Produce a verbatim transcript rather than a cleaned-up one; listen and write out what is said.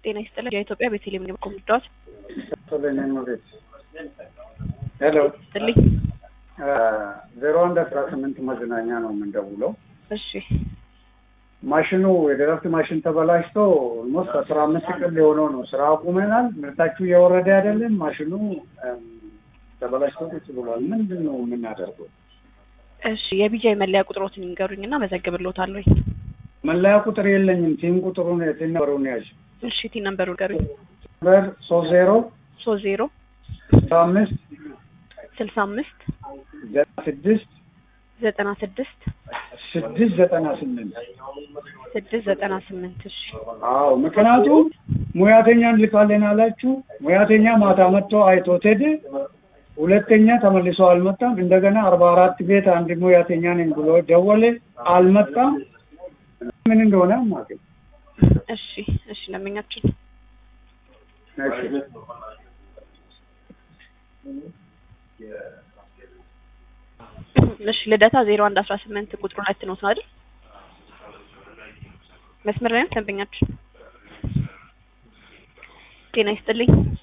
ጤና ይስጥልኝ የኢትዮጵያ ቤተልሔም ነው ኮምፒውተር ሰለኔን ማለት ሄሎ ጥልኝ ዜሮ አንድ አስራ ስምንት መዝናኛ ነው የምንደውለው እሺ ማሽኑ የድራፍት ማሽን ተበላሽቶ ሞስ አስራ አምስት ቀን ሊሆነው ነው ስራ አቁመናል ምርታችሁ እየወረደ አይደለም ማሽኑ ተበላሽቶ ቁጭ ብሏል ምንድነው የምናደርገው እሺ የቢጃይ መለያ ቁጥሮትን ይንገሩኝና መዘግብልዎታለሁ መለያ ቁጥር የለኝም ቲም ቁጥሩን የትነበሩን ያዥ እሺ ቲም ነምበሩ ንገሩኝ ነምበር ሶስት ዜሮ ሶስት ዜሮ አምስት ስልሳ አምስት ስድስት ዘጠና ስድስት ስድስት ዘጠና ስምንት ስድስት ዘጠና ስምንት እሺ አዎ ምክንያቱም ሙያተኛን ልካለን አላችሁ ሙያተኛ ማታ መጥቶ አይቶት ሄደ ሁለተኛ ተመልሶ አልመጣም እንደገና አርባ አራት ቤት አንድ ሙያተኛ ነኝ ብሎ ደወለ አልመጣም ምን እንደሆነ ማለት እሺ እሺ ለምኛችን እሺ እሺ ልደታ ዜሮ አንድ አስራ ስምንት ቁጥሩ ሁለት ነው አይደል መስመር ላይ ተንበኛችን ጤና ይስጥልኝ